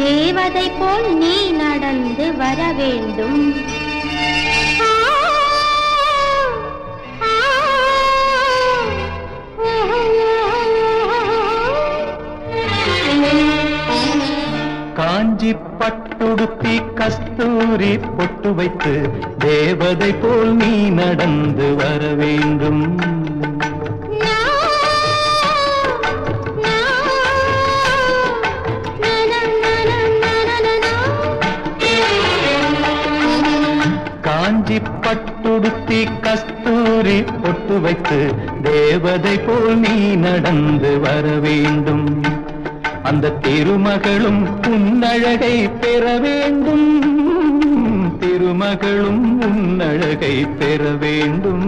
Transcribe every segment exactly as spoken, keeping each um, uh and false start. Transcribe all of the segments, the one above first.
தேவதை போல் நீ நடந்து வர வேண்டும். காஞ்சி பட்டுடுத்தி கஸ்தூரி பொட்டு வைத்து தேவதை போல் நீ நடந்து வர வேண்டும். காஞ்சி பட்டுடுத்தி கஸ்தூரி பொட்டு வைத்து தேவதை போல் நீ நடந்து வர வேண்டும். அந்த திருமகளும் உன்னழகை பெற வேண்டும். திருமகளும் உன்னழகை பெற வேண்டும்.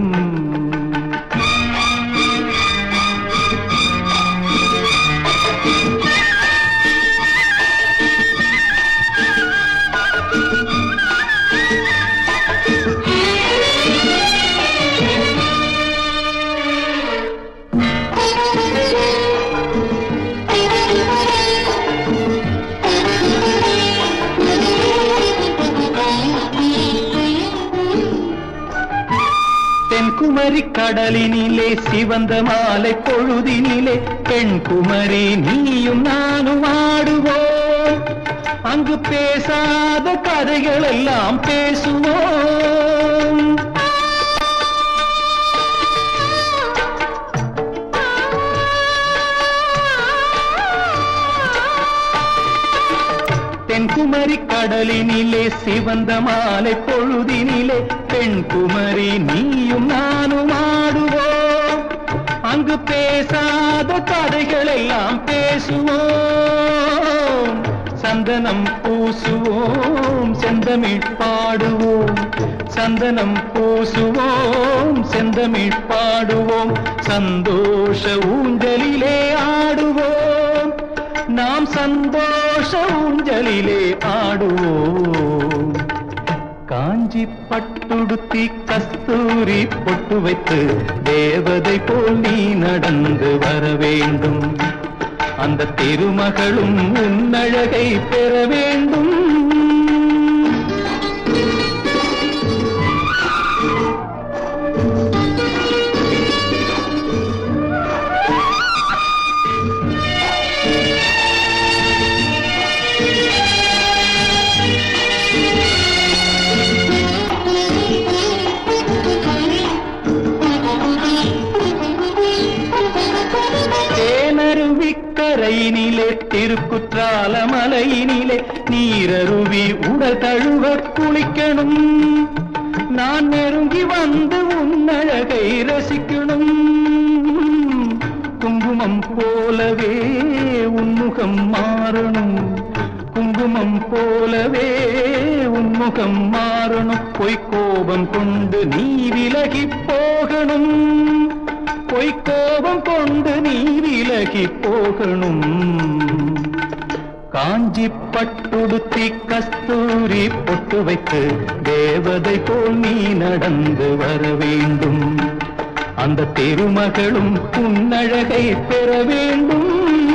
தென்குமரி கடலினிலே சிவந்த மாலை பொழுதினிலே பெண் குமரி நீயும் நானும் ஆடுவோம். அங்கு பேசாத கதைகள் எல்லாம் பேசுவோம். தென்குமரி கடலினிலே சிவந்த மாலை பொழுதினிலே பெண் குமரி நீயும் நானும் ஆடுவோம். அங்கு பேசாத கதைகள் எல்லாம் பேசுவோம். சந்தனம் பூசுவோம், செந்தமிழ் பாடுவோம். சந்தனம் பூசுவோம், செந்தமிழ் பாடுவோம். சந்தோஷ ஊஞ்சலிலே ஆடுவோம். நாம் சந்தோஷ ஊஞ்சலிலே ஆடுவோம். காஞ்சி பட்டுடுத்தி கஸ்தூரி பொட்டு வைத்து தேவதை போல் நீ நடந்து வர வேண்டும். அந்த திருமகளும் உன்னழகை பெற வேண்டும். கரையினிலே திருக்குற்றால மலையினிலே நீரருவி உடல் தழுவ குளிக்கணும். நான் நெருங்கி வந்து உன்னழகை ரசிக்கணும். குங்குமம் போலவே உன்முகம் மாறணும். குங்குமம் போலவே உன்முகம் மாறணும். பொய்க்கோபம் கொண்டு நீ விலகி போகணும். பொய்க்கோபம் கொண்டு நீ விலகி போகணும். காஞ்சி பட்டுடுத்தி கஸ்தூரி பொட்டு வைத்து தேவதை போல் நீ நடந்து வர வேண்டும். அந்த திருமகளும் உன்னழகை பெற வேண்டும்.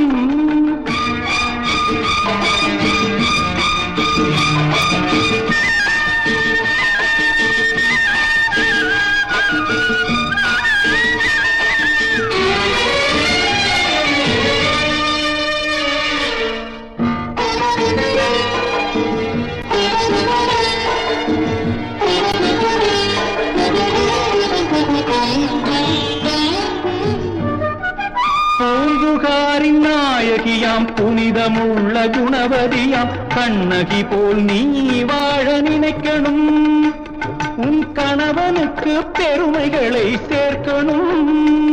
பூம்புகாரின் நாயகியாம் புனிதமுள்ள குணவதியாம் கண்ணகி போல் நீ வாழ நினைக்கணும். உன் கணவனுக்கு பெருமைகளை சேர்க்கணும்.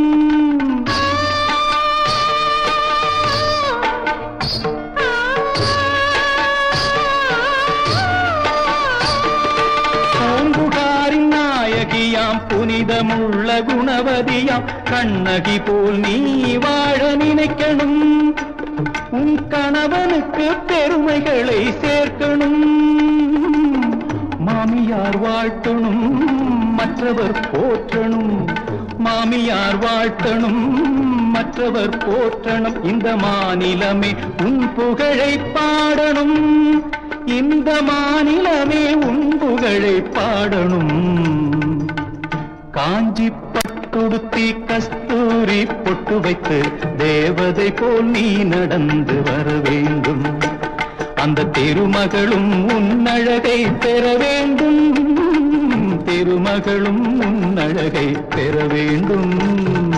பூம்புகாரின் நாயகியாம் புனிதமுள்ள குணவதியாம் கண்ணகி போல் நீ வாழ நினைக்கணும். உன் கணவனுக்கு பெருமைகளை சேர்க்கணும். மாமியார் வாழ்த்தணும், மற்றவர் போற்றணும். மாமியார் வாழ்த்தணும் மற்றவர் போற்றணும் இந்த மாநிலமே உன் புகழை பாடணும் இந்த மாநிலமே உன் புகழை பாடணும் காஞ்சி பட்டுடுத்தி கஸ்தூரி பொட்டு வைத்து தேவதை போல் நீ நடந்து வர வேண்டும் அந்த திருமகளும் உன் அழகை பெற வேண்டும் திருமகளும் உன் அழகை பெற வேண்டும்